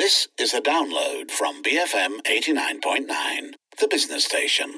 This is a download from BFM 89.9, the business station.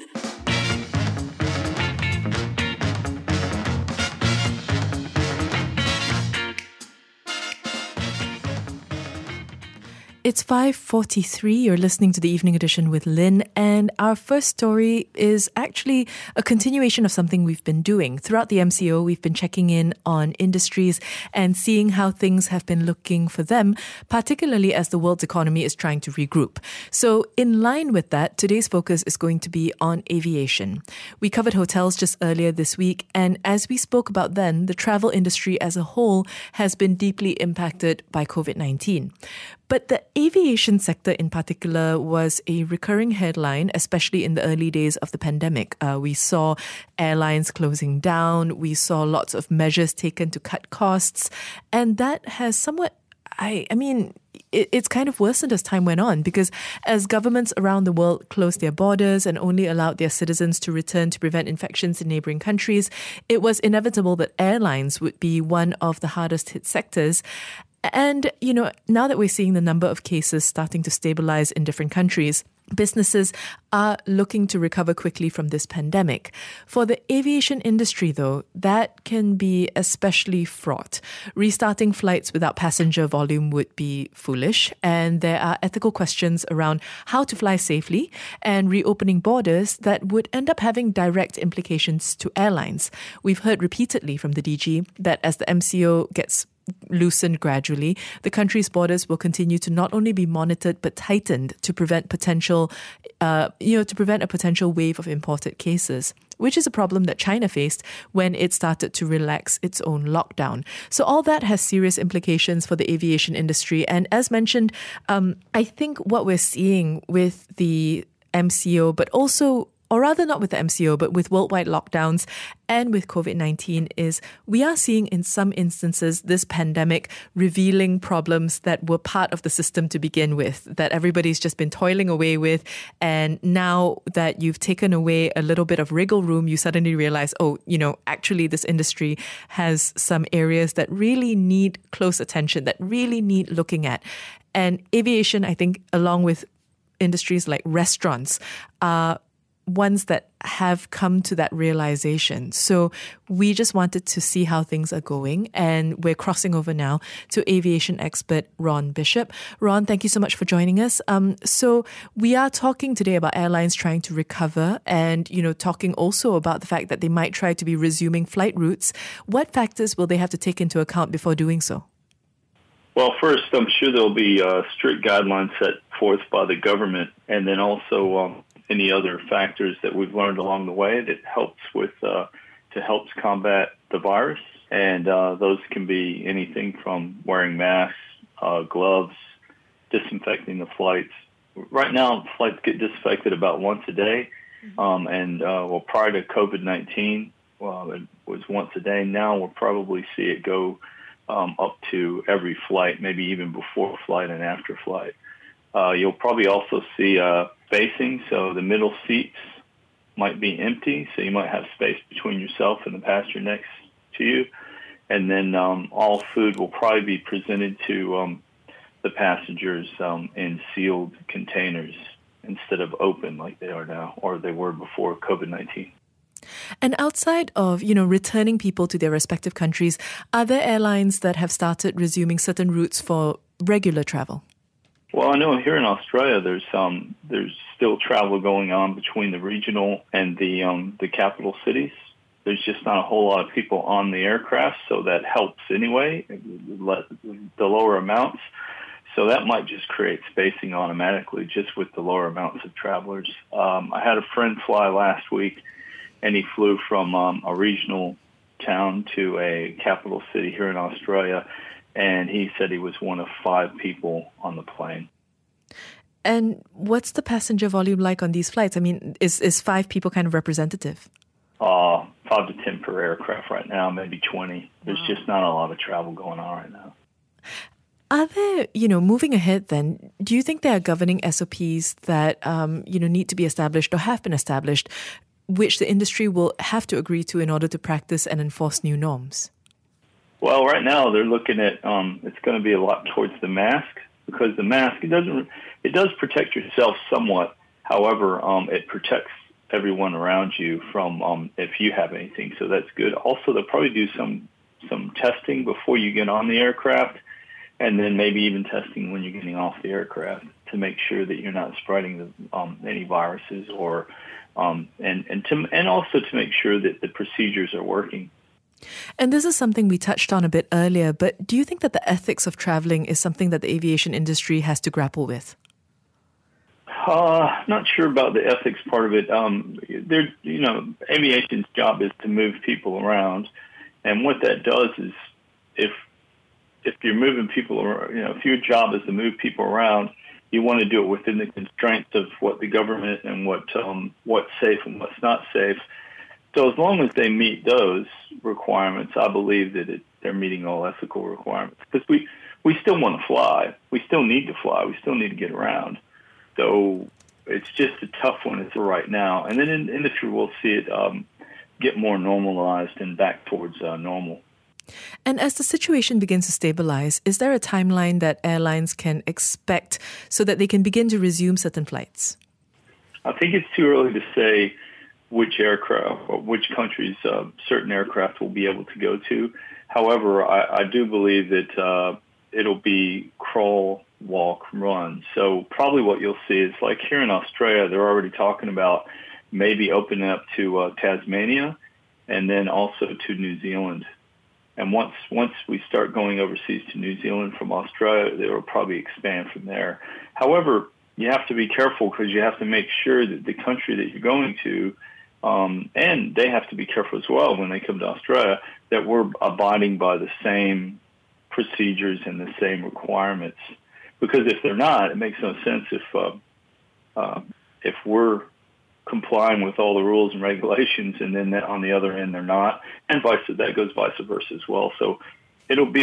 It's 5:43. You're listening to the Evening Edition with Lynn, and our first story is actually a continuation of something we've been doing. Throughout the MCO, we've been checking in on industries and seeing how things have been looking for them, particularly as the world's economy is trying to regroup. So in line with that, today's focus is going to be on aviation. We covered hotels just earlier this week, and as we spoke about then, the travel industry as a whole has been deeply impacted by COVID-19. But the aviation sector in particular was a recurring headline, especially in the early days of the pandemic. We saw airlines closing down. We saw lots of measures taken to cut costs. And that has somewhat, it's kind of worsened as time went on, because as governments around the world closed their borders and only allowed their citizens to return to prevent infections in neighboring countries, it was inevitable that airlines would be one of the hardest hit sectors. And, now that we're seeing the number of cases starting to stabilize in different countries, businesses are looking to recover quickly from this pandemic. For the aviation industry, though, that can be especially fraught. Restarting flights without passenger volume would be foolish, and there are ethical questions around how to fly safely and reopening borders that would end up having direct implications to airlines. We've heard repeatedly from the DG that as the MCO gets loosened gradually, the country's borders will continue to not only be monitored but tightened to prevent a potential wave of imported cases, which is a problem that China faced when it started to relax its own lockdown. So all that has serious implications for the aviation industry. And as mentioned, I think what we're seeing with the MCO, but also, or rather not with the MCO, but with worldwide lockdowns and with COVID-19, is we are seeing in some instances this pandemic revealing problems that were part of the system to begin with, that everybody's just been toiling away with. And now that you've taken away a little bit of wriggle room, you suddenly realize, actually this industry has some areas that really need close attention, that really need looking at. And aviation, I think, along with industries like restaurants, are ones that have come to that realization. So we just wanted to see how things are going, and we're crossing over now to aviation expert Ron Bishop. Ron, thank you so much for joining us. So we are talking today about airlines trying to recover and, talking also about the fact that they might try to be resuming flight routes. What factors will they have to take into account before doing so? Well, first, I'm sure there'll be strict guidelines set forth by the government, and then also any other factors that we've learned along the way that helps combat the virus. And those can be anything from wearing masks, gloves, disinfecting the flights. Right now, flights get disinfected about once a day. Prior to COVID-19, it was once a day. Now we'll probably see it go up to every flight, maybe even before flight and after flight. You'll probably also see spacing, so the middle seats might be empty, so you might have space between yourself and the passenger next to you. And then all food will probably be presented to the passengers in sealed containers instead of open like they are now, or they were before COVID-19. And outside of, returning people to their respective countries, are there airlines that have started resuming certain routes for regular travel? Well, I know here in Australia there's still travel going on between the regional and the capital cities. There's just not a whole lot of people on the aircraft, so that helps anyway, the lower amounts. So that might just create spacing automatically just with the lower amounts of travelers. I had a friend fly last week, and he flew from a regional town to a capital city here in Australia, and he said he was one of 5 people on the plane. And what's the passenger volume like on these flights? I mean, is 5 people kind of representative? 5 to 10 per aircraft right now, maybe 20. There's just not a lot of travel going on right now. Are there, moving ahead then, do you think there are governing SOPs that, need to be established or have been established, which the industry will have to agree to in order to practice and enforce new norms? Well, right now they're looking at, it's going to be a lot towards the mask. because the mask, it does protect yourself somewhat. However, it protects everyone around you from if you have anything. So that's good. Also, they'll probably do some testing before you get on the aircraft, and then maybe even testing when you're getting off the aircraft to make sure that you're not spreading any viruses, or and also to make sure that the procedures are working. And this is something we touched on a bit earlier, but do you think that the ethics of traveling is something that the aviation industry has to grapple with? Not sure about the ethics part of it. Aviation's job is to move people around, and what that does is, if you're moving people around, if your job is to move people around, you want to do it within the constraints of what the government and what's safe and what's not safe. So as long as they meet those requirements, I believe that they're meeting all ethical requirements. Because we still want to fly. We still need to fly. We still need to get around. So it's just a tough one as of right now. And then in the future, we'll see it get more normalized and back towards normal. And as the situation begins to stabilize, is there a timeline that airlines can expect so that they can begin to resume certain flights? I think it's too early to say which aircraft or which countries certain aircraft will be able to go to. However, I do believe that it'll be crawl, walk, run. So probably what you'll see is, like here in Australia, they're already talking about maybe opening up to Tasmania and then also to New Zealand. And once we start going overseas to New Zealand from Australia, they will probably expand from there. However, you have to be careful because you have to make sure that the country that you're going to, and they have to be careful as well when they come to Australia, that we're abiding by the same procedures and the same requirements. Because if they're not, it makes no sense if we're complying with all the rules and regulations, and then on the other end they're not, and that goes vice versa as well. So it'll be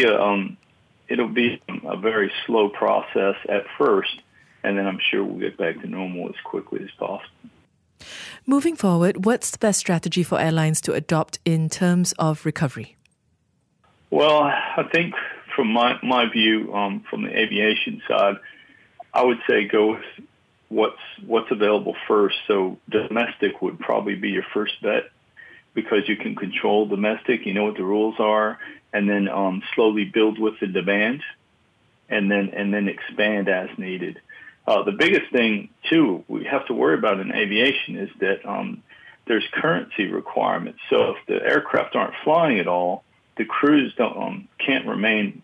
a very slow process at first, and then I'm sure we'll get back to normal as quickly as possible. Moving forward, what's the best strategy for airlines to adopt in terms of recovery? Well, I think from my view, from the aviation side, I would say go with what's available first. So domestic would probably be your first bet because you can control domestic, you know what the rules are, and then slowly build with the demand, and then expand as needed. The biggest thing too we have to worry about in aviation is that there's currency requirements. So if the aircraft aren't flying at all, the crews can't remain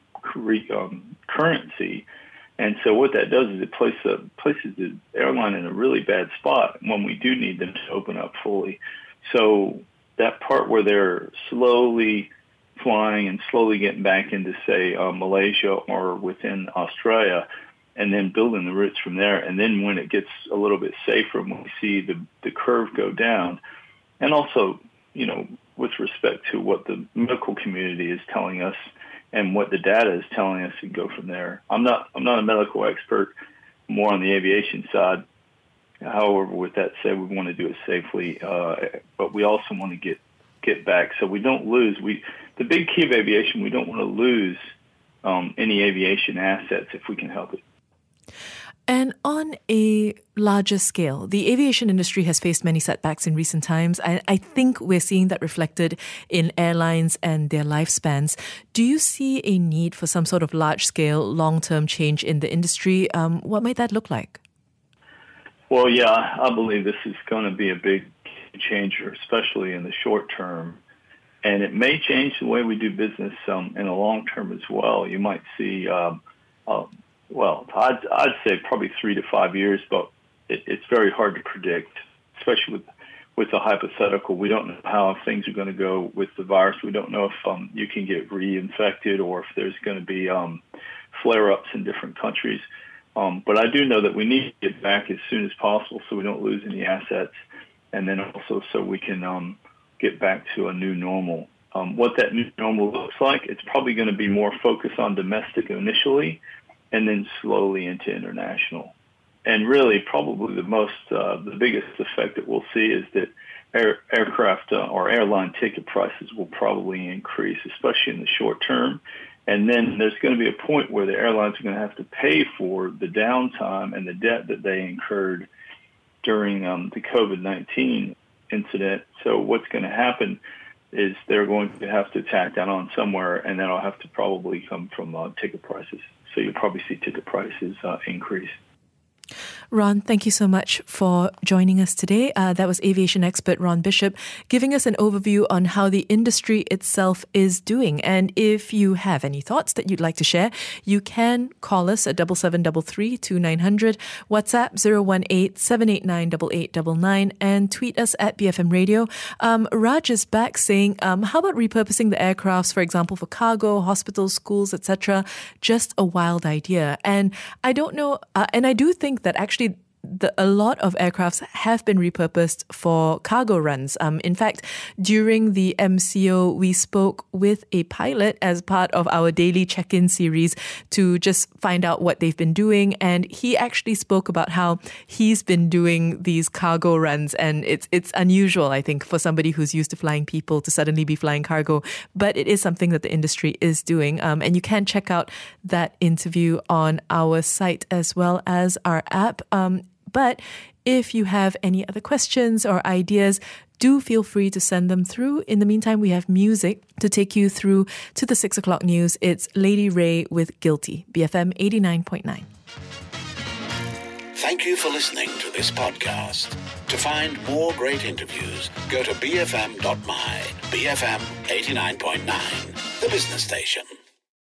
currency. And so what that does is it places the airline in a really bad spot when we do need them to open up fully. So that part where they're slowly flying and slowly getting back into, say, Malaysia or within Australia, and then building the routes from there. And then when it gets a little bit safer, when we see the curve go down, and also, with respect to what the medical community is telling us and what the data is telling us, and go from there. I'm not a medical expert, more on the aviation side. However, with that said, we want to do it safely, but we also want to get back so we don't lose. The big key of aviation, we don't want to lose any aviation assets if we can help it. And on a larger scale, the aviation industry has faced many setbacks in recent times. I think we're seeing that reflected in airlines and their lifespans. Do you see a need for some sort of large-scale, long-term change in the industry? What might that look like? Well, yeah, I believe this is going to be a big changer, especially in the short term. And it may change the way we do business in the long term as well. You might see... Well, I'd say probably 3 to 5 years, but it's very hard to predict, especially with the hypothetical. We don't know how things are going to go with the virus. We don't know if you can get reinfected or if there's going to be flare-ups in different countries. But I do know that we need to get back as soon as possible so we don't lose any assets, and then also so we can get back to a new normal. What that new normal looks like, it's probably going to be more focused on domestic initially, and then slowly into international. And really, probably the biggest effect that we'll see is that aircraft or airline ticket prices will probably increase, especially in the short term. And then there's going to be a point where the airlines are going to have to pay for the downtime and the debt that they incurred during the COVID-19 incident. So what's going to happen is they're going to have to tack that on somewhere, and that'll have to probably come from ticket prices. So you'll probably see ticket prices increase. Ron, thank you so much for joining us today. That was aviation expert Ron Bishop giving us an overview on how the industry itself is doing. And if you have any thoughts that you'd like to share, you can call us at 7733 2900, WhatsApp 018-789-8899, and tweet us at BFM Radio. Raj is back saying, how about repurposing the aircrafts, for example, for cargo, hospitals, schools, etc.? Just a wild idea. And I don't know, and I do think that actually a lot of aircrafts have been repurposed for cargo runs. In fact, during the MCO, we spoke with a pilot as part of our daily check-in series to just find out what they've been doing. And he actually spoke about how he's been doing these cargo runs. And it's unusual, I think, for somebody who's used to flying people to suddenly be flying cargo. But it is something that the industry is doing. And you can check out that interview on our site as well as our app. But if you have any other questions or ideas, do feel free to send them through. In the meantime, we have music to take you through to the 6 o'clock news. It's Lady Ray with Guilty, BFM 89.9. Thank you for listening to this podcast. To find more great interviews, go to bfm.my, BFM 89.9, the business station.